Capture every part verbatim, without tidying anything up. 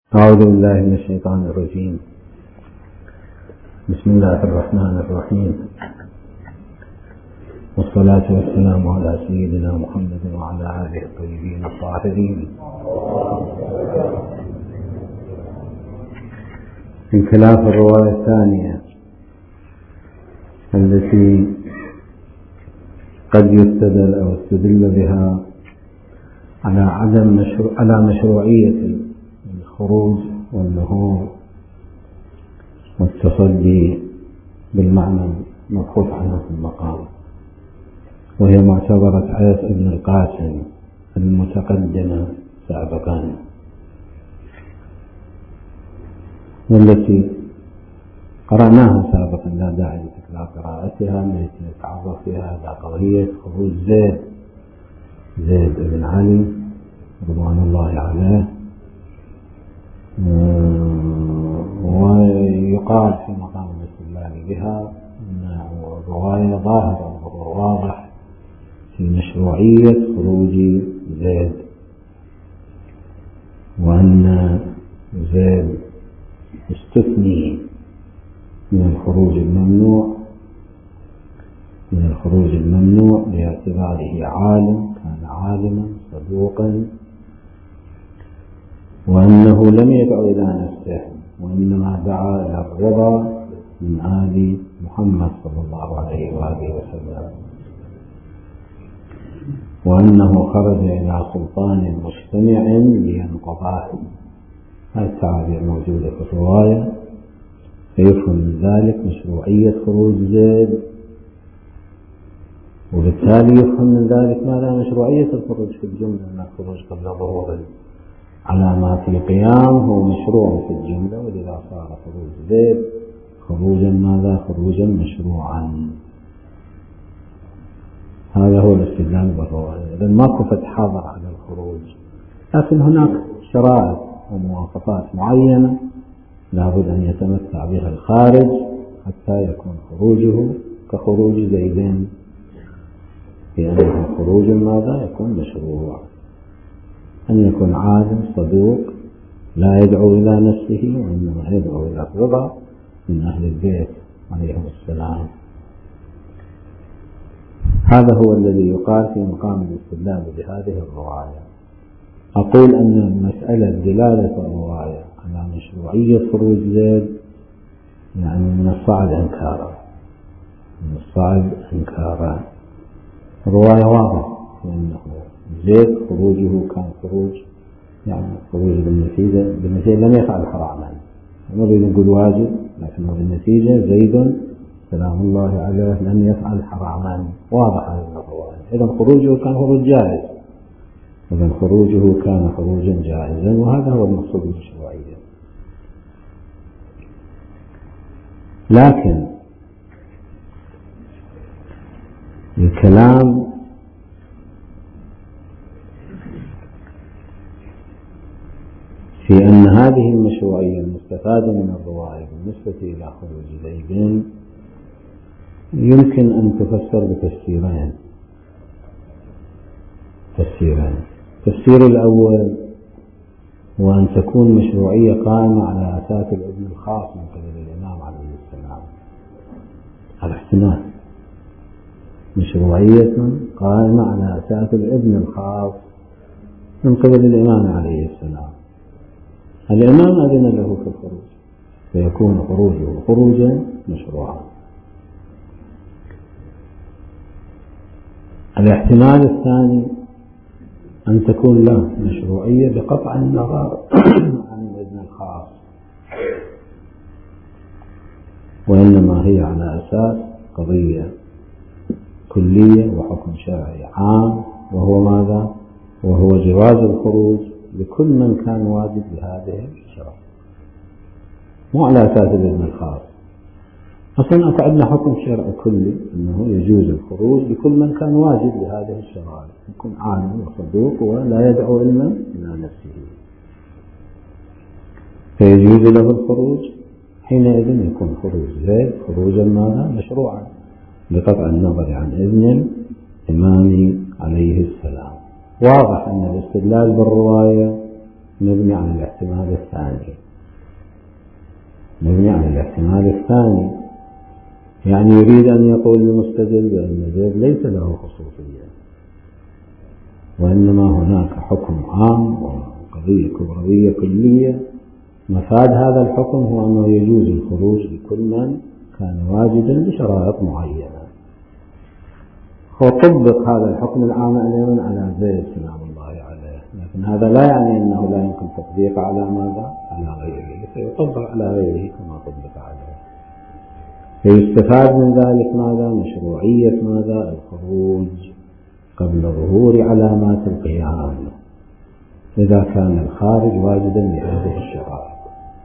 أعوذ بالله من الشيطان الرجيم. بسم الله الرحمن الرحيم، والصلاة والسلام على سيدنا محمد وعلى آله الطيبين الطاهرين. من خلاف الرواية الثانية التي قد يستدل أو استدل بها على عدم مشروع على مشروعية الخروج والنهوض والتصدي بالمعنى المبحوث عنه في المقام، وهي معتبرة عيسى بن القاسم المتقدمة سابقا، والتي قرأناها سابقا لا داعي لتكرار قراءتها، التي نتعرض فيها إلى قضية خروج زيد زيد بن علي رضوان الله عليه. ويقال في مقام الاستدلال بها أن الرواية ظاهرة وظهور واضح في مشروعية خروج زيد، وأن زيد استثني من الخروج الممنوع من الخروج الممنوع باعتباره عالم، كان عالما صدوقا، وأنه لم يدعو إلى نفسه وإنما دعا إلى الرضا من آل محمد صلى الله عليه وآله وسلم، وأنه خرج إلى سلطان مجتمع لينقضاه. هذه التعابير موجودة في الرواية، فيفهم من ذلك مشروعية خروج زيد، وبالتالي يفهم من ذلك ماذا مشروعية الخروج في الجملة، أن الخروج قبل ظهور علامات القيام هو مشروع في الجملة، ولذا صار خروج زيد خروجا ماذا خروجا مشروعا. هذا هو الاستدلال بالرواية. إذن ماكو فتح حاضر على الخروج، لكن هناك شرائط ومواصفات معينة لابد أن يتمتع بها الخارج حتى يكون خروجه كخروج زيدين، لأنه خروج ماذا يكون مشروع. أن يكون عالم صدوق لا يدعو إلى نفسه وإنما يدعو إلى الرضا من أهل البيت عليهم السلام. هذا هو الذي يقال في مقام الاستدلال بهذه الرواية. أقول أن مسألة دلالة الرواية على مشروعية خروج زيد يعني من الصعب إنكارا من الصعب إنكارا الرواية واضح لأنه زيد خروجه كان خروج يعني خروج بالنتيجة بالنتيجة لم يفعل حراما، نريد نقول واجب، لكنه بالنتيجة زيد سلام الله عليه لم يفعل حراما، واضح هذه الرواية. إذا خروجه كان خروج جائز، إذا خروجه كان خروجا جائزا، وهذا هو المقصود بالمشروعية. لكن الكلام في أن هذه المشروعية المستفادة من الرواية بالنسبة إلى خروج زيد يمكن أن تفسر بتفسيرين تفسيرين التفسير الأول هو أن تكون مشروعية قائمة على أساس الإذن الخاص من قبل الإمام عليه السلام، على احتمال مشروعية قائمة على أساس الإذن الخاص من قبل الإمام عليه السلام. الإمام أذن له في الخروج فيكون خروجه خروجا مشروعا. الاحتمال الثاني أن تكون له مشروعية بقطع النظر عن الإذن الخاص، وإنما هي على أساس قضية كلية وحكم شرعي عام، وهو ماذا؟ وهو جواز الخروج لكل من كان واجب بهذه الشرع، مو على أساس الإذن الخاص. أصلا أقعدنا حكم شرعي كلي أنه يجوز الخروج لكل من كان واجب بهذه الشرائع، يكون عالم وصدوق ولا يدعو علما إلى نفسه، فيجوز له الخروج. حينئذ يكون خروج زيد خروجا ماذا مشروعا بقطع النظر عن إذن الإمام عليه السلام. واضح أن الاستدلال بالرواية مبني على الاحتمال الثاني، مبني على الاحتمال الثاني، يعني يريد أن يقول المستدل بأن زيد ليس له خصوصية، وإنما هناك حكم عام وقضية كبروية كلية، مفاد هذا الحكم هو أنه يجوز الخروج لكل من كان واجدا بشرائط معينة. وطبق هذا الحكم العام أيضا على زيد سلام الله عليه، لكن هذا لا يعني أنه لا يمكن تطبيق على ماذا؟ على غيره، فيطبق على غيره كما طبق عليه. فيستفاد من ذلك ماذا؟ مشروعية ماذا؟ الخروج قبل ظهور علامات القيام إذا كان الخارج واجدا لهذه الشرائط.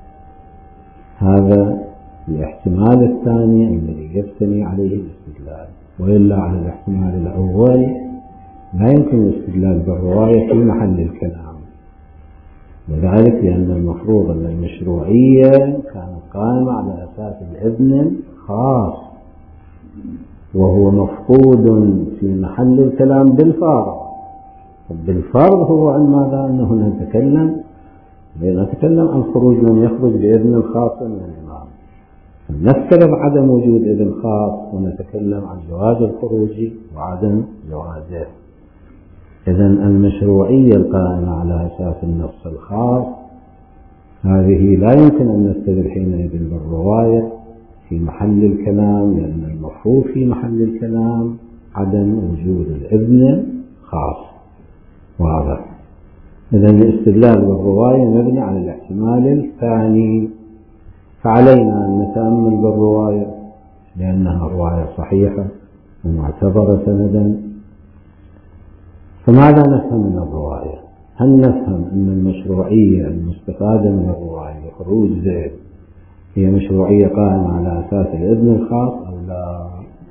هذا الاحتمال الثاني الذي يبتني عليه الاستدلال، وإلا على الاحتمال الأول لا يمكن الاستدلال بالرواية في محل الكلام، وذلك لأن المفروض أن المشروعية كانت قائمة على أساس الإذن خاص، وهو مفقود في محل الكلام بالفرض. بالفرض هو عن ماذا؟ أنه نتكلم نتكلم عن خروج من يخرج بإذن خاص من الإمام، نفترض عدم وجود إذن خاص ونتكلم عن جواز الخروج وعدم جوازه. إذن المشروعية القائمة على أساس النص الخاص هذه لا يمكن أن نستدل حينئذ بالرواية في محل الكلام، لأن المفروض في محل الكلام عدم وجود الإذن خاص. واضح؟ إذن الاستدلال بالرواية مبني على الاحتمال الثاني، فعلينا أن نتأمل بالرواية لأنها رواية صحيحة ومعتبرة سندا. فماذا نفهم من الرواية؟ هل نفهم أن المشروعية المستفادة من الرواية لخروج زيد هي مشروعية قائمة على أساس الإذن الخاص أو لا؟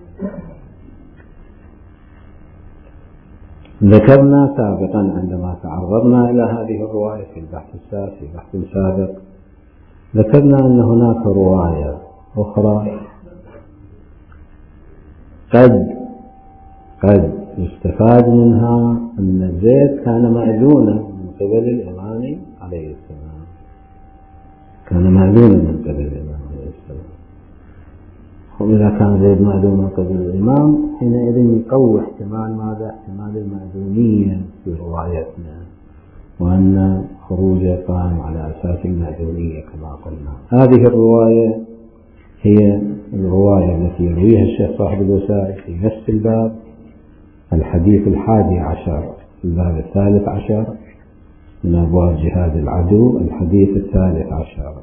ذكرنا سابقا عندما تعرضنا إلى هذه الرواية في البحث السابق في البحث السابق ذكرنا أن هناك رواية أخرى قد قد يستفاد منها أن زيد كان مأذونا من قبل الإمام عليه السلام، كان مأذونا من قبل الإمام عليه السلام. وإذا كان زيد مأذون من قبل الإمام حينئذ يقوي احتمال ماذا؟ احتمال المأذونية في روايتنا، وأن خروجه قائم على أساس المأذونية كما قلنا. هذه الرواية هي الرواية التي يرويها الشيخ صاحب الوسائل في نفس الباب، الحديث الحادي عشر في الباب الثالث عشر من أبواب جهاد العدو، الحديث الثالث عشر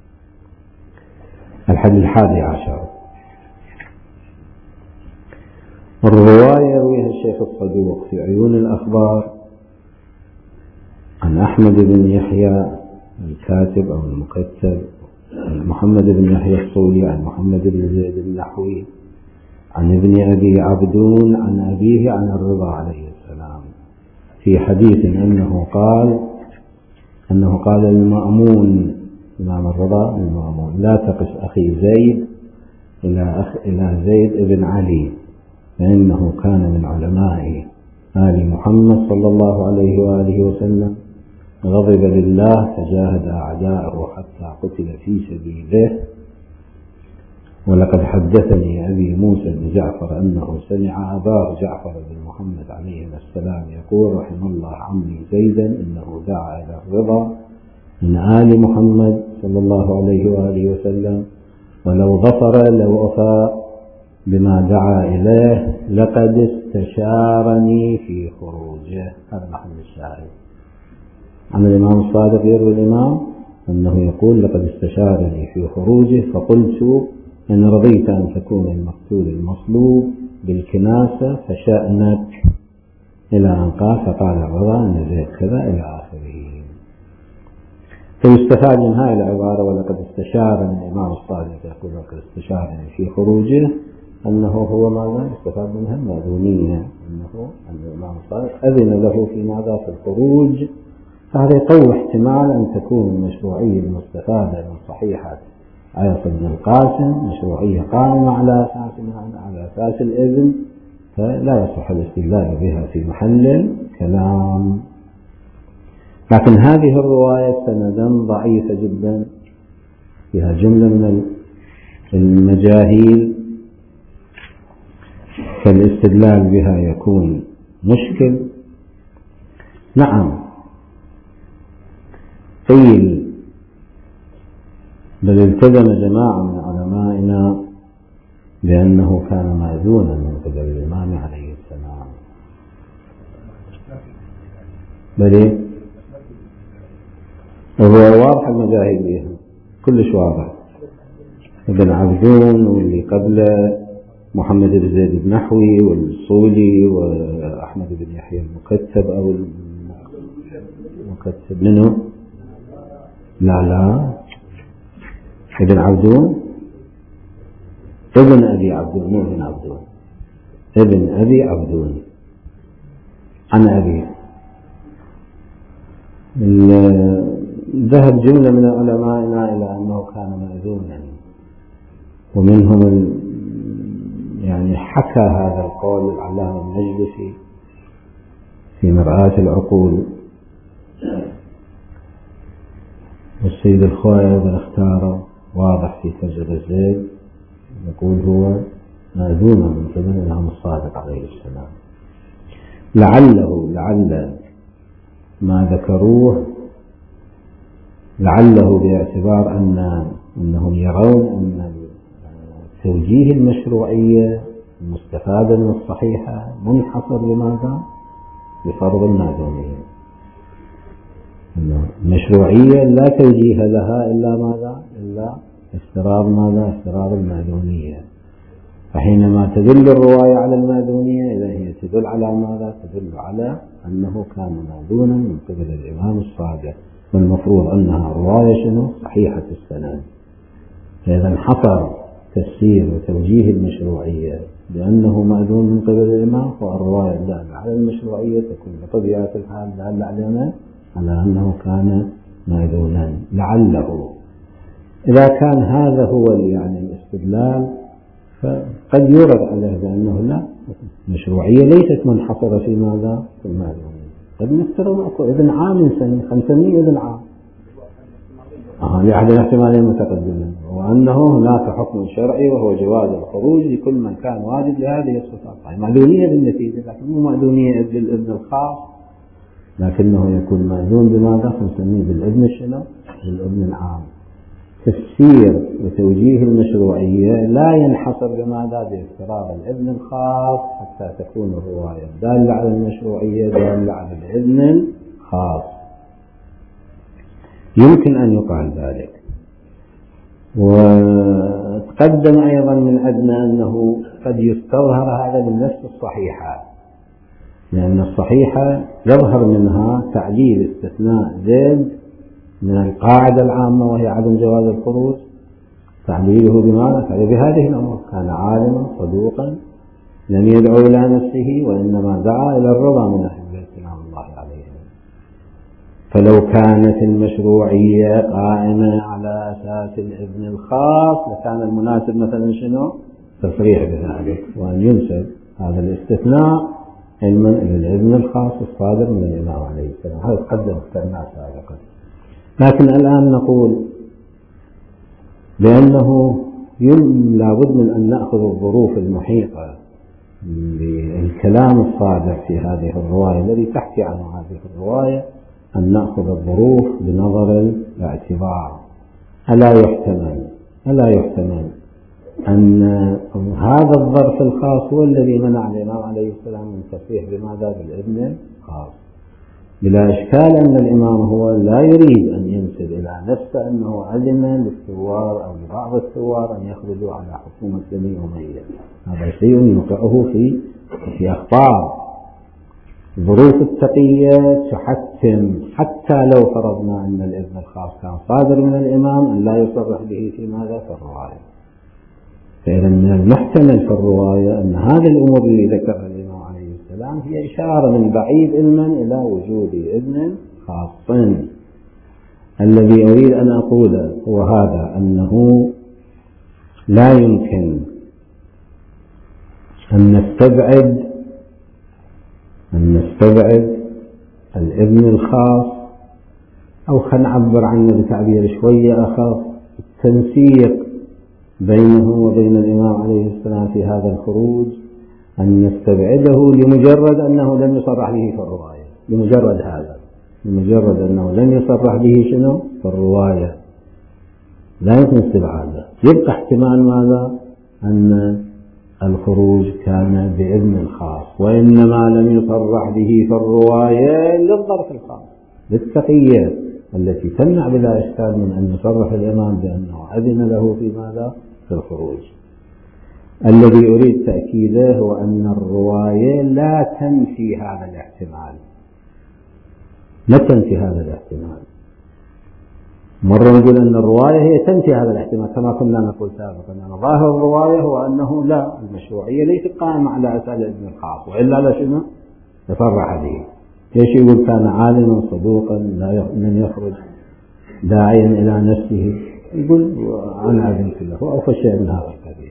الحديث الحادي عشر. الرواية يرويها الشيخ الصدوق في عيون الأخبار عن أحمد بن يحيى الكاتب أو المكتب، محمد بن يحيى الصولي عن محمد بن زيد النحوي عن ابن أبي عبدون عن أبيه عن الرضا عليه السلام في حديث أنه قال أنه قال للمأمون إمام الرضا للمأمون: لا تقس أخي زيد إلى أخ إلى زيد بن علي، فإنه كان من علماء آل محمد صلى الله عليه وآله وسلم، غضب لله فجاهد أعداءه حتى قتل في سبيله. ولقد حدثني أبي موسى بن جعفر أنه سمع أباه جعفر بن محمد عليه السلام يقول: رحم الله عمي زيدا إنه دعا إلى الرضا من آل محمد صلى الله عليه وآله وسلم، ولو ظفر لو وفى بما دعا إليه لقد استشارني في خروجه. هذا محل الشاهد. عن الإمام الصادق يروي الإمام أنه يقول: لقد استشارني في خروجه فقلت: إن رضيت أن تكون المقتول المصلوب بالكناسة فشأنك، إلى أن قال: فقال الرضا أن زيد كذا إلى آخره. فيستفاد من هذه العبارة: ولقد استشارني الإمام الصادق يقول لقد استشارني في خروجه، أنه هو ماذا يستفاد منها؟ المأذونية، أنه أن الإمام الصادق أذن له في ماذا؟ في الخروج. فهذا يقوي احتمال أن تكون المشروعية المستفادة من صحيحة عياص بن القاسم مشروعية قائمة على أساس على أساس الإذن، فلا يصح الاستدلال بها في محل الكلام. لكن هذه الرواية سندا ضعيفة جدا، فيها جملة من المجاهيل، فالاستدلال بها يكون مشكل. نعم قيل بل التزم جماعة من علمائنا بأنه كان مأذونا من قبل الإمام عليه السلام. بل هو واضح المجاهيل بها كلش واضح، ابن عبدون واللي قبله محمد بن زيد النحوي والصولي وأحمد بن يحيى المكتب أو المكتب منه لا لا ابن عبدون ابن أبي عبدون مو ابن عبدون ابن أبي عبدون عن أبيه. ذهب جملة من علمائنا إلى أنه كان مأذونا، ومنهم يعني حكى هذا القول العلامة المجلسي في مرآة العقول، والسيد الخوئي بن اختاره واضح في ترجمة الزيد يقول هو مأذون من قبل الإمام الصادق عليه السلام. لعله لعل ما ذكروه لعله باعتبار أن أنهم يرون أن توجيه المشروعية المستفادة من الصحيحة منحصر بماذا؟ بفرض المأذونية. المشروعية لا توجيه لها إلا ماذا؟ إلا افتراض ماذا؟ افتراض المأذونية. فحينما تدل الرواية على المأذونية إذا هي تدل على ماذا؟ تدل على أنه كان مأذونا من قبل الإمام الصادق، والمفروض أنها رواية شنو؟ صحيحة السند. فإذا انحصر تفسير وتوجيه المشروعية بأنه مأذون من قبل الإمام، فالرواية الدالة على المشروعية تكون بطبيعة الحال دالة على على أنه كان مأذونا. لعله إذا كان هذا هو يعني الاستدلال فقد يورد عليه بأنه لا، المشروعية ليست منحصرة في ماذا؟ في المأذونية. قد نفترض أكو إذن عام سنة خمسمائة إذن عام آه لأحد الاحتمالين متقدما، وأنه هناك حكم شرعي وهو جواز الخروج لكل من كان واجد لهذه الصفات. طيب مأذونية بالنتيجة، لكن مو مأذونية بالإذن الخاص، لكنه يكون مأذون بماذا؟ خمسمائة بالإذن شنو؟ بالإذن العام. تفسير وتوجيه المشروعية لا ينحصر بماذا؟ بافتراض الإذن الخاص، حتى تكون الرواية دالة على المشروعية دالة على الإذن الخاص. يمكن أن يقال ذلك. وتقدم أيضا من عندنا أنه قد يستظهر هذا من نفس الصحيحة، لأن الصحيحة يظهر منها تعليل استثناء زيد من القاعدة العامة وهي عدم جواز الخروج، تعليله بماذا؟ تعليل بهذه الأمور: كان عالما صدوقا لم يدعو إلى نفسه وإنما دعا إلى الرضا من أهل البيت سلام الله عليهم. فلو كانت المشروعية قائمة على أساس الإذن الخاص لكان المناسب مثلا شنو؟ تصريح بذلك، وأن ينسب هذا الاستثناء علما إلى الإذن الخاص الصادر من الإمام عليه السلام. هذا تقدم اخترناه سابقا. لكن الآن نقول بأنه لابد من أن نأخذ الظروف المحيطة بالكلام الصادر في هذه الرواية الذي تحكي عنه هذه الرواية، أن نأخذ الظروف بنظر الاعتبار. ألا يحتمل ألا يحتمل أن هذا الظرف الخاص هو الذي منع الإمام عليه السلام من التصريح بماذا؟ بالإذن الخاص. بلا إشكال أن الإمام هو لا يريد أن ينسب إلى نفسه أنه أذن للثوار أو لبعض الثوار أن يخرجوا على حكومة بني أمية. هذا شيء يوقعه في في أخطار. ظروف التقية تحتم حتى لو فرضنا أن الإذن الخاص كان صادر من الإمام أن لا يصرح به في ماذا؟ في الرواية. فإذا من المحتمل في الرواية أن هذه الأمور اللي ذكرها الإمام عليه السلام هي إشارة من بعيد علما إلى وجود إذن خاص. الذي أريد أن أقوله هو هذا: أنه لا يمكن أن نستبعد أن نستبعد الإذن الخاص أو خلينا نعبر عنه بتعبير شوية أخف، التنسيق بينه وبين الإمام عليه السلام في هذا الخروج أن نستبعده لمجرد أنه لم يصرح به في الرواية، لمجرد هذا، لمجرد أنه لم يصرح به شنو في الرواية، لا يمكن استبعاده. يبقى احتمال ماذا؟ أن الخروج كان بإذن خاص، وإنما لم يصرح به في الرواية للظرف الخاص، للتقية التي تمنع بلا إشكال من أن يصرح الإمام بأنه أذن له في ماذا؟ في الخروج. الذي أريد تأكيده هو أن الرواية لا تنفي هذا الاحتمال، لا تنفي هذا الاحتمال. مرة نقول أن الرواية هي تنفي هذا الاحتمال كما كنا نقول سابقا، أن ظاهر الرواية هو أنه لا، المشروعية ليست قائمة على أساس الإذن الخاص، وإلا لا شنو يصرح به. ليش يقول كان عالما صدوقا لن يخرج داعيا إلى نفسه، يقول أنا أذنت له أو شيء من هذا القبيل.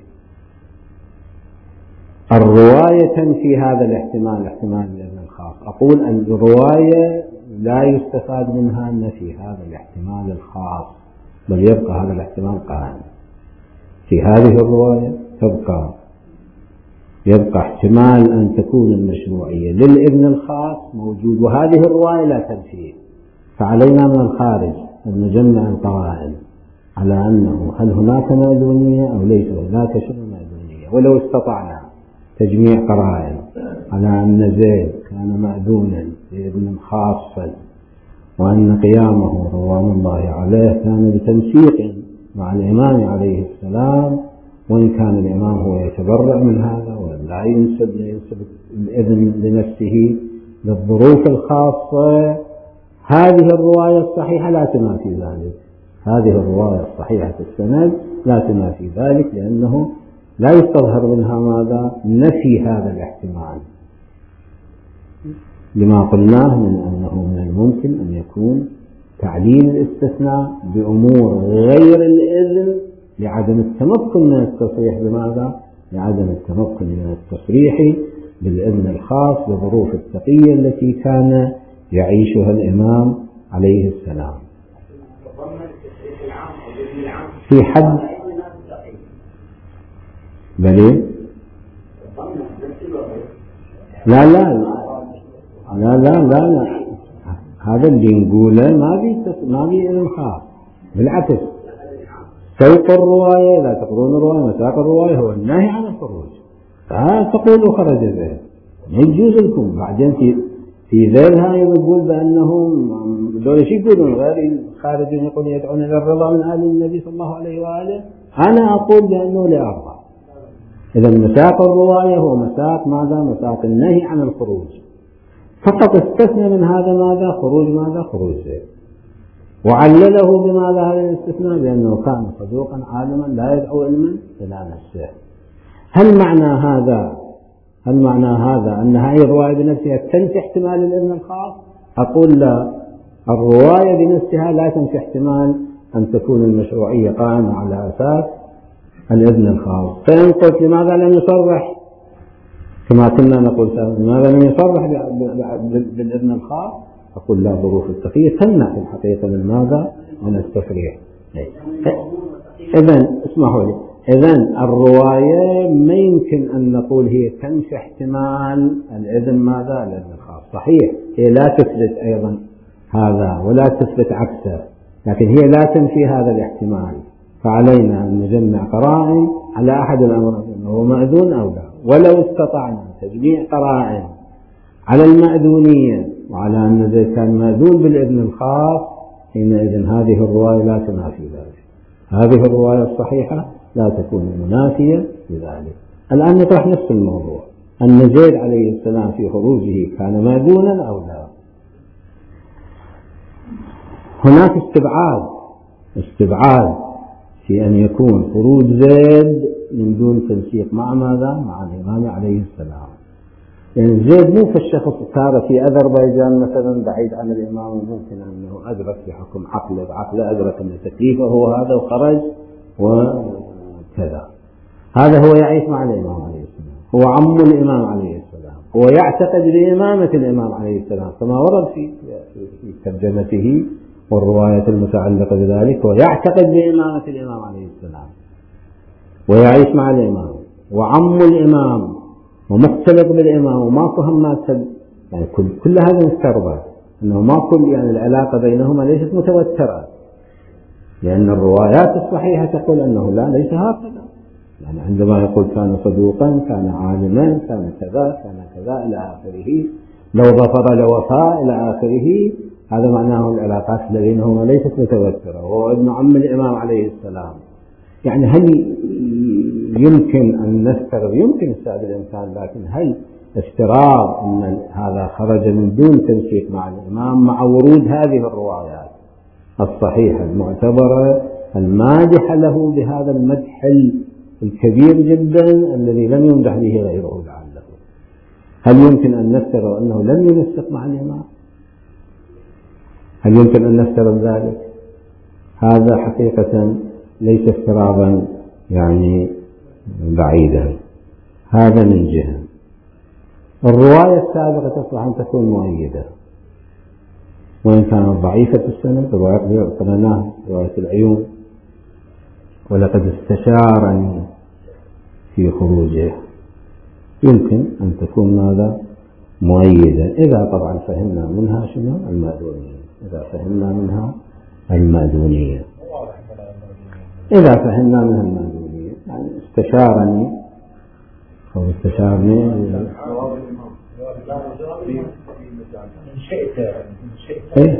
الرواية تنفي هذا الاحتمال، احتمال الإذن الخاص. أقول أن الرواية لا يستفاد منها نفي هذا الاحتمال الخاص، بل يبقى هذا الاحتمال قائم في هذه الرواية، تبقى يبقى احتمال أن تكون المشروعية للإذن الخاص موجود، وهذه الرواية لا تنفيه. فعلينا من الخارج أن نجمع القرائن على أنه هل هناك مأذونية أو ليس هناك شنو مأذونية. ولو استطعنا تجميع قرائن على أن زيد كان مأذونا بإذن خاصا، وأن قيامه رضوان الله عليه كان بتنسيق مع الإمام عليه السلام، وإن كان الإمام هو يتبرأ من هذا ولا ينسب ينسب الإذن لنفسه للظروف الخاصة، هذه الرواية الصحيحة لا تنافي ذلك. هذه الرواية الصحيحة السند لا تنافي ذلك، لأنه لا يستظهر منها ماذا؟ نفي هذا الاحتمال، لما قلناه من أنه من الممكن أن يكون تعليل الاستثناء بأمور غير الإذن لعدم التمكن من التصريح بماذا؟ لعدم التمكن من التصريح بالإذن الخاص بظروف التقية التي كان يعيشها الإمام عليه السلام. في حد بلي لا لا لا لا لا لا هذا اللي نقوله ما بي ما بي إذن خاص، بالعكس سوق الرواية، لا تقرون الرواية مساق الرواية هو النهي عن الخروج. تقولوا خرج ذيل ما يجوز لكم، بعدين في في ذيل هاي يقول بأنهم دول شيء يقولون غير خارجين يقولون يدعون إلى الرضا من آل النبي صلى الله عليه وآله. أنا أقول بأنه لا أرضى. إذا مساق الرواية هو مساق ماذا؟ مساق النهي عن الخروج، فقط استثنى من هذا ماذا؟ خروج ماذا؟ خروج زيد، وعلله بماذا هذا الاستثناء؟ لأنه كان صدوقا عالما لا يدعو علما إلى نفسه. هل معنى هذا هل معنى هذا أن هذه الرواية بنفسها تنفي احتمال الإذن الخاص؟ أقول لا، الرواية بنفسها لا تنفي احتمال أن تكون المشروعية قائمة على أساس الإذن الخاص. فإن قلت لماذا لم يصرح كما كنا نقول لماذا لم يصرح بالإذن الخاص؟ أقول لا، ظروف التقية تمنع في الحقيقة من ماذا؟ من التصريح. إذن اسمحوا لي، إذن الرواية ما يمكن أن نقول هي تنفي احتمال الإذن ماذا؟ الإذن الخاص. صحيح هي لا تثبت أيضا هذا ولا تثبت عكسه، لكن هي لا تنفي هذا الاحتمال. فعلينا أن نجمع قرائن على أحد الأمرين، هو مأذون أو لا. ولو استطعنا تجميع قرائن على المأذونية وعلى أن زيد كان مأذون بالإذن الخاص، حينئذ هذه الرواية لا تنافي ذلك. هذه الرواية الصحيحة لا تكون منافية لذلك. الآن نطرح نفس الموضوع، أن زيد عليه السلام في خروجه كان مأذونا أو لا. هناك استبعاد استبعاد في أن يكون خروج زيد من دون تنسيق مع ماذا؟ مع الإمام عليه السلام. يعني زيد مو كالشخص صار في أذربيجان مثلا بعيد عن الإمام، ممكن أنه أدرك بحكم عقله بعقله أدرك أن تكليفه هو هذا وخرج وكذا. هذا هو يعيش مع الإمام عليه السلام، هو عم الإمام عليه السلام، هو يعتقد بإمامة الإمام عليه السلام كما ورد في في ترجمته والرواية المتعلقة بذلك، ويعتقد بإمامة الإمام عليه السلام ويعيش مع الإمام وعم الإمام ومختلط بالإمام وماكو همات يعني كل, كل هذا نسترضى أنه ما كل يعني العلاقة بينهما ليست متوترة، لأن الروايات الصحيحة تقول أنه لا ليس هكذا. يعني عندما يقول كان صدوقا، كان عالما، كان كذا، كان كذا إلى آخره، لو ظفر لوفاء إلى آخره، هذا معناه العلاقات بينهما ليست متوترة، وهو ابن عم الإمام عليه السلام. يعني هل يمكن أن نفترض، يمكن استعد الإمكان، لكن هل افتراض أن هذا خرج من دون تنسيق مع الإمام مع ورود هذه الروايات الصحيحة المعتبرة المادحة له بهذا المدح الكبير جدا الذي لم يمدح به غيره لعله، هل يمكن أن نفترض أنه لم ينسق مع الإمام؟ هل يمكن أن نفترض ذلك؟ هذا حقيقة ليس افتراضا يعني بعيدا. هذا من جهة. الرواية السابقة تصلح أن تكون مؤيدة وإن كانت ضعيفة السند، رواية قرناها رواية العيون ولقد استشارني في خروجه، يمكن أن تكون ماذا مؤيدة إذا طبعا فهمنا منها شنو المأذونية، إذا فهمنا منها المأذونية إذا فهمنا منها المأذونية يعني استشارني أو استشارني إيه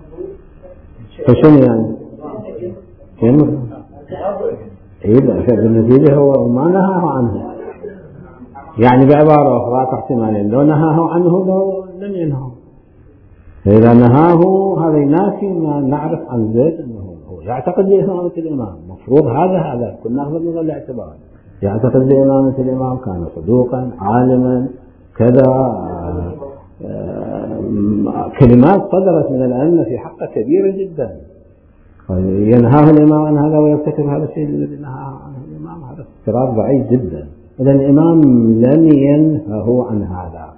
فشنو يعني يمر إيه بالنتيجة هو ما نهاه عنه، يعني بعبارة أخرى احتمالين، لو نهاه عنه لو لم ينهه، فإذا نهاه هذا ينافي ما نعرف عن زيد أنه هو يعتقد بإمامة الإمام، مفروض هذا هذا كنا ناخذ من الاعتبار، يعتقد بإمامة الإمام، كان صدوقا عالما كذا، كلمات صدرت من الأئمة في حقه كبيرة جدا، ينهاه الإمام عن هذا ويرتكب هذا الشيء الذي نهى عنه الإمام، هذا افتراض ضعيف جدا. إذا الإمام لم ينهه عن هذا.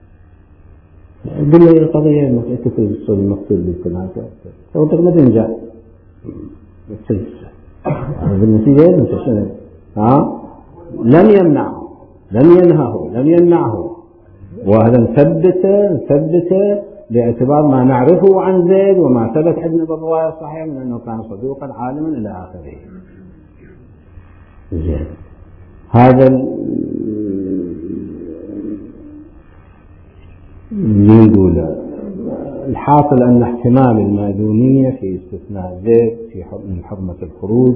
دل القضية المقصود بالكلام أو تقدر تنجح بالنتيجة المتشنج ها لم يمنعه لم ينهه لم يمنعه، وهذا نثبت نثبت باعتبار ما نعرفه عن زيد وما ثبت عندنا بالرواية الصحيحة من أنه كان صدوقا عالما إلى آخره. زين، هذا يقول الحاصل أن احتمال المأذونية في استثناء زيد في من حرمة الخروج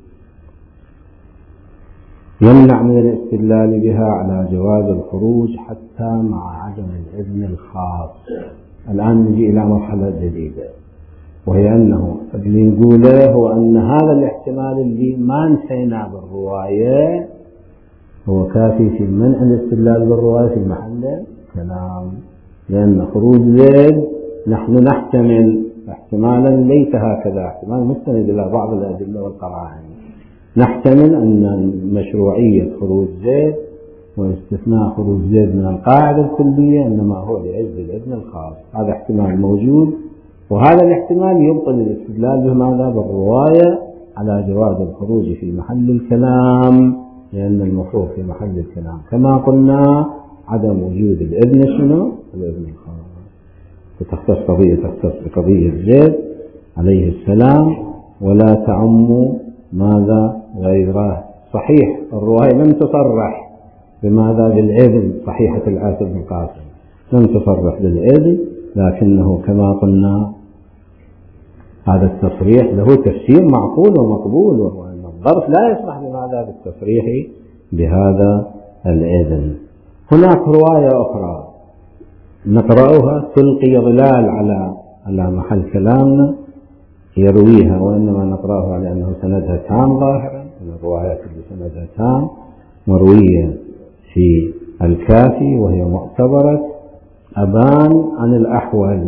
يمنع من الاستدلال بها على جواز الخروج حتى مع عدم الإذن الخاص. الآن نجي إلى مرحلة جديدة، وهي أنه اللي نقوله هو أن هذا الاحتمال اللي ما نسينا بالرواية هو كافي في منع الاستدلال بالرواية في محل كلام، لأن خروج زيد نحن نحتمل احتمالا ليس هكذا، احتمال مستند إلى بعض الأدلة والقرائن، نحتمل أن مشروعية خروج زيد واستثناء خروج زيد من القاعدة الكلية إنما هو لأجل الإذن الخاص، هذا احتمال موجود، وهذا الاحتمال يبطل الاستدلال بماذا بالرواية على جواز الخروج في محل الكلام، لأن المفروض في محل الكلام كما قلنا عدم وجود الإذن شنو؟ الإذن الخاص. وتختص قضية تختص بقضية زيد عليه السلام ولا تعم ماذا غيره. صحيح الرواية لم تصرح بماذا بالإذن، صحيحة العاصر بن قاسم لم تصرح بالإذن، لكنه كما قلنا هذا التصريح له تفسير معقول ومقبول، وهو أن الظرف لا يسمح بماذا بالتصريح بهذا الإذن. هناك رواية أخرى نقرأها تلقي ظلال على على محل كلامنا يرويها، وإنما نقرأها لأنه سندها تام ظاهرا، من الروايات اللي سندها تام مروية في الكافي وهي معتبرة أبان عن الأحول،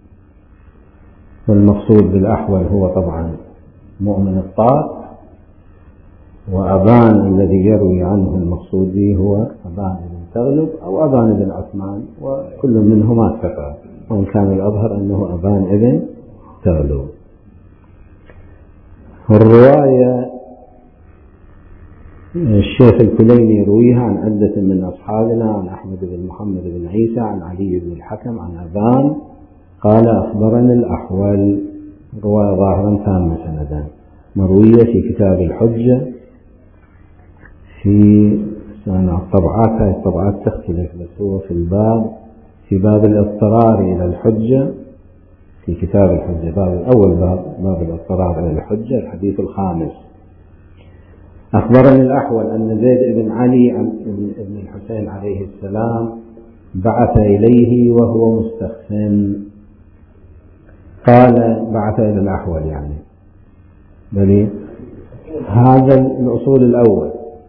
والمقصود بالأحول هو طبعا مؤمن الطاق، وأبان الذي يروي عنه المقصود به هو أبان بن تغلب أو أبان بن عثمان، وكل منهما ثقة، وإن كان الأظهر أنه أبان ابن تغلو. الرواية الشيخ الكليني يرويها عن عدة من أصحابنا، عن أحمد بن محمد بن عيسى، عن علي بن الحكم، عن أبان قال أخبرني الأحول، رواية ظاهرا تامة سندا، مروية في كتاب الحجة في الطبعات، هذه الطبعات تختلف، بس هو في الباب في باب الاضطرار إلى الحجة في كتاب الحجة، باب الأول باب باب الاضطرار إلى الحجة، الحديث الخامس. أخبرني الأحول أن زيد بن علي بن الحسين عليه السلام بعث إليه وهو مستخف، قال بعث إلى الأحول يعني بل هذا الأصول الأول،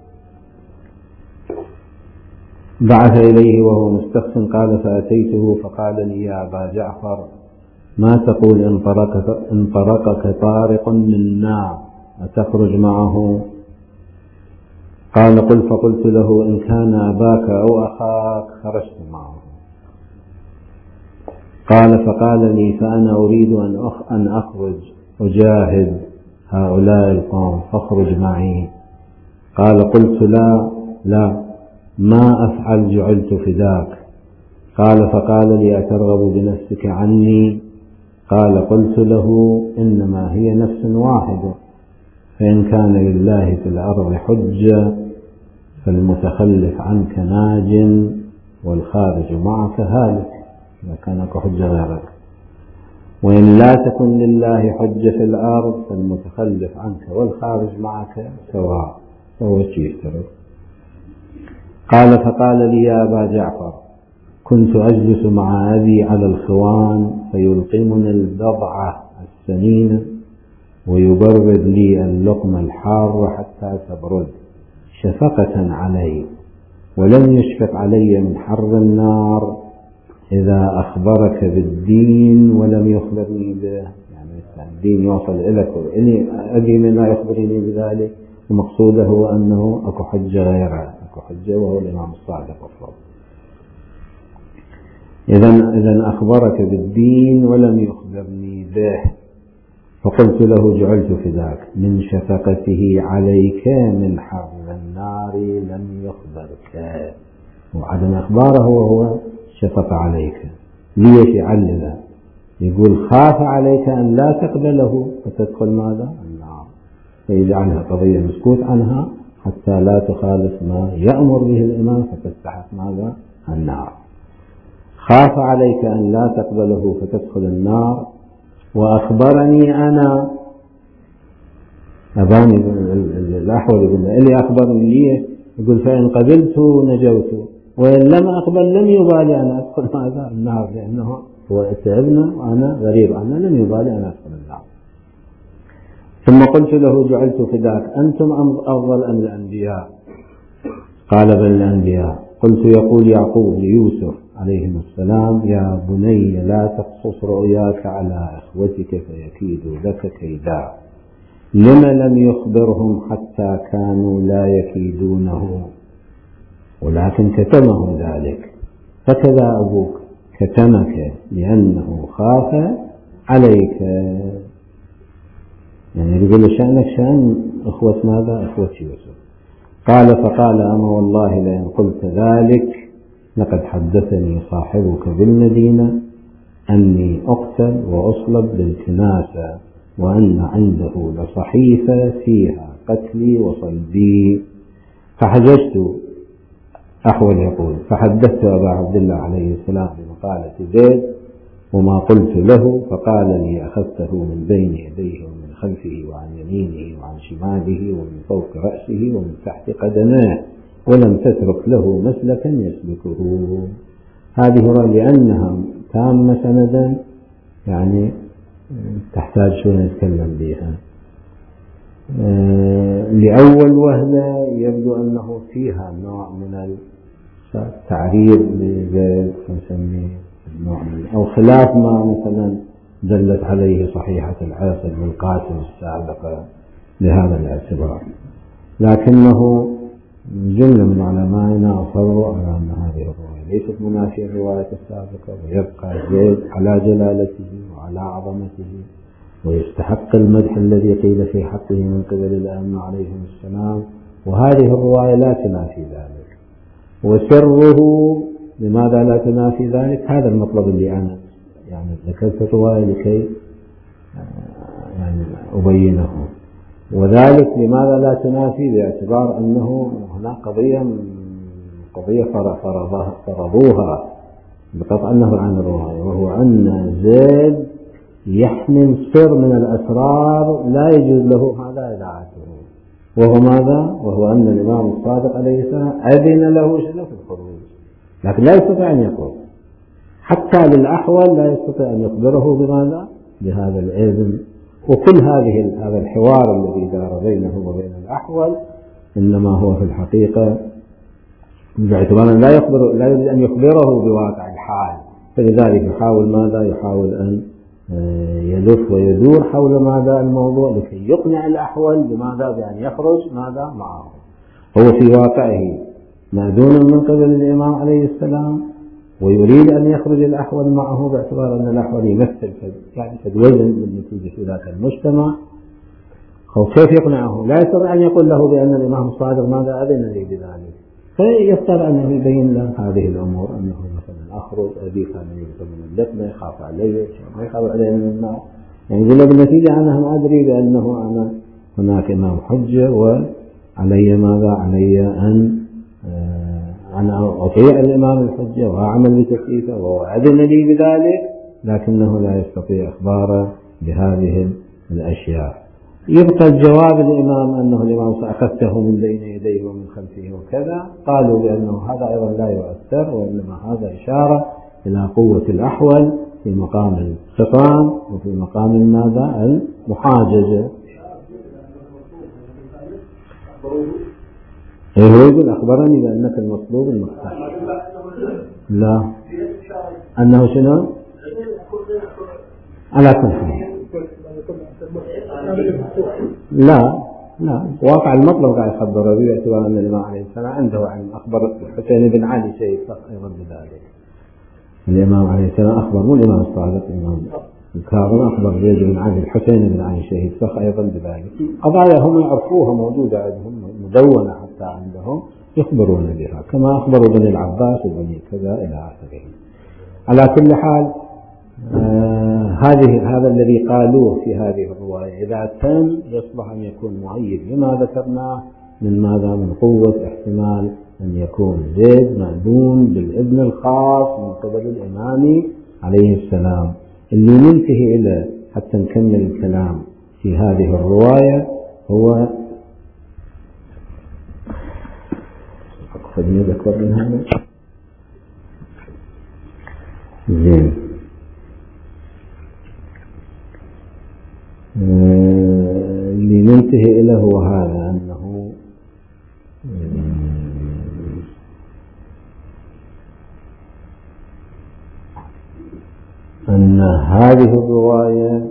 بعث إليه وهو مستخف قال فأتيته فقال لي يا أبا جعفر ما تقول إن طرقك, إن طرقك طارق من نار أتخرج معه؟ قال قل فقلت له إن كان أباك أو أخاك خرجت معه. قال فقال لي فأنا أريد أن أخرج أجاهد هؤلاء القوم فاخرج معي. قال قلت لا لا ما أفعل جعلت فداك. قال فقال لي أترغب بنفسك عني؟ قال قلت له إنما هي نفس واحدة، فإن كان لله في الأرض حجة فالمتخلف عنك ناج والخارج معك هالك، إذا كان لك حجة غيرك، وإن لا تكن لله حجة في الأرض فالمتخلف عنك والخارج معك سواء سوى شيء. قال فقال لي يا أبا جعفر كنت أجلس مع أبي على الخوان فيلقمني البضعة السمينة ويبرد لي اللقمة الحارة حتى تبرد شفقة علي، ولم يشفق علي من حر النار إذا أخبرك بالدين ولم يخبرني به، يعني الدين يوصل إليك وإني أبي من لا يخبرني بذلك، ومقصوده هو أنه أكو حجة غيره، أكو حجة وهو الإمام الصادق أفضل. إذن إذن أخبرك بالدين ولم يخبرني به. فقلت له جعلت فداك من شفقته عليك من حر النار لم يخبرك، وعدم إخباره وهو شفق عليك. ليش يعلل؟ يقول خاف عليك أن لا تقبله فتدخل ماذا؟ النار، فيجعلها قضية مسكوت عنها حتى لا تخالف ما يأمر به الإمام فتستحق ماذا؟ النار. خاف عليك أن لا تقبله فتدخل النار، وأخبرني أنا أباني الأحول يقول إلي أخبرني ليه؟ يقول فإن قبلت نجوت وإن لم أقبل لم يبالي أن أدخل ماذا؟ النار، لأنه هو تعبنا وأنا غريب عنه لم يبالي أن أدخل النار. ثم قلت له جعلت فداك أنتم أفضل أم الأنبياء؟ قال بل الأنبياء. قلت يقول يعقوب ليوسف عليهم السلام يا بني لا تقصص رؤياك على إخوتك فيكيدوا لك كيدا، لما لم يخبرهم حتى كانوا لا يكيدونه ولكن كتمهم ذلك، فكذا أبوك كتمك لأنه خاف عليك. يعني يقول شأنك شأن أخوة ماذا؟ أخوة يوسف. قال فقال أما والله لئن قلت ذلك لقد حدثني صاحبك بالمدينة أني أقتل وأصلب بالكناسة وأن عنده لصحيفة فيها قتلي وصلبي. فحججت، أحول يقول فحدثت أبا عبد الله عليه السلام بمقالة زيد وما قلت له، فقال لي أخذته من بين يديه ومن خلفه وعن يمينه وعن شماله ومن فوق رأسه ومن تحت قدميه ولم تترك له مسلكا يسلكه. هذه لأنها تامة سندا يعني تحتاج شو نتكلم بها. لأول وهلة يبدو أنه فيها نوع من التعريض بزيد نسميه نوع من أو خلاف ما مثلا دلت عليه صحيحة العاصر بالقاسم السابقة لهذا الاعتبار، لكنه جملة من علمائنا أصروا على أن هذه الرواية ليست منافية الرواية السابقة، ويبقى زيد على جلالته وعلى عظمته ويستحق المدح الذي قيل في حقه من قبل الأئمة عليهم السلام، وهذه الرواية لا تنافي ذلك. وسره لماذا لا تنافي ذلك؟ هذا المطلب اللي أنا يعني ذكرت الرواية لكي يعني أبينه. وذلك لماذا لا تنافي؟ باعتبار أنه هناك قضية قضية فرضوها بقطع النظر عن الرواية، وهو أن زيد يحمل سر من الأسرار لا يجوز له هذا إذاعته، وهو ماذا؟ وهو أن الإمام الصادق عليه السلام أذن له شنو في الخروج، لكن لا يستطيع أن يقول، حتى للأحول لا يستطيع أن يخبره بماذا؟ بهذا الإذن. وكل هذه هذا الحوار الذي دار بينه وبين الأحول إنما هو في الحقيقة باعتبار لا يخبر لا يريد أن يخبره بواقع الحال، فلذلك يحاول ماذا؟ يحاول أن يلف ويدور حول ماذا الموضوع لكي يقنع الأحول بماذا؟ بأن يخرج ماذا معه. هو في واقعه مأذون من قبل الإمام عليه السلام، ويريد أن يخرج الأحول معه باعتبار أن الأحول يمثل يعني وزن بالنتيجة في ذات المجتمع. أو كيف يقنعه؟ لا يستطيع أن يقول له بأن الإمام الصادق ماذا أذن لي بذلك، فيضطر أنه يبين له هذه الأمور، أنه مثلا أخرج أبي كان يكتب من اللقمة يخاف علي ما يخاف علي من النار، يعني يقول له بالنتيجة أنا ما أدري بأنه أنا هناك إمام حجة وعلي ماذا؟ علي أن أنا أطيع الإمام الحجة وأعمل بتكليفه وأذن لي بذلك، لكنه لا يستطيع إخباره بهذه الأشياء. يبقى الجواب الإمام أنه الإمام أخذته من بين يديه ومن خلفه وكذا، قالوا بأنه هذا أيضا لا يؤثر، وإنما هذا إشارة إلى قوة الأحول في مقام الخصام وفي مقام ماذا؟ المحاججة. إيه هو يقول أخبرني بأنك المطلوب المختار. لا أنه شنو؟ على كل حال لا لا واقع المطلب قاعد يخبر به باعتبار أن الإمام عليه السلام عنده علم. أخبر الحسين بن علي شيء أيضا بذلك، الإمام عليه السلام أخبر مو الإمام الصادق، الإمام الكاظم أخبر زيد بن علي الحسين بن علي شهيد فخ أيضا بذلك. قضايا هم يعرفوها موجودة عندهم مدونة حتى عندهم يخبرون بها، كما أخبروا بني العباس وبني كذا إلى آخره. على كل حال آه هذه هذا الذي قالوه في هذه الرواية إذا تم يصبح أن يكون مؤيد لما ذكرناه من ماذا؟ من قوة احتمال أن يكون زيد مأذون بالابن الخاص من قبل الإمام عليه السلام. اللي ننتهي إلى حتى نكمل الكلام في هذه الرواية هو أقصد ذكر من هذا زين اللي ننتهي إليه هو هذا، أنه أن هذه الرواية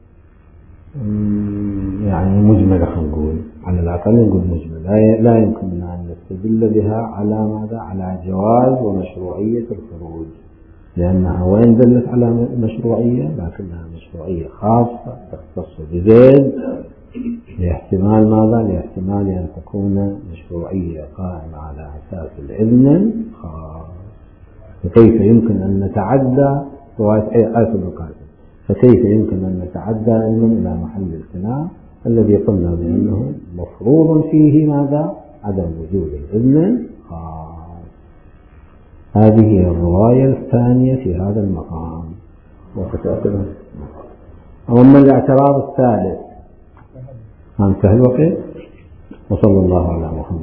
يعني مجملة، خلينا نقول على الأقل نقول مجملة، لا يمكن أن نستدل بها على ماذا؟ على جواز ومشروعية الخروج، لأنها وين دلت على مشروعية لكنها مشروعية خاصة تختص بزيد لاحتمال ماذا؟ لاحتمال أن تكون مشروعية قائمة على أساس الإذن الخاص. فكيف يمكن أن نتعدى رواية آسف القاسم فكيف يمكن أن نتعدى علما إلى محل الخلاف الذي قلنا بأنه مفروض فيه ماذا؟ عدم وجود الإذن الخاص. هذه هي الرواية الثانية في هذا المقام. وتتأكد أما الاعتراض الثالث انتهى الوقت. وصلى الله على محمد.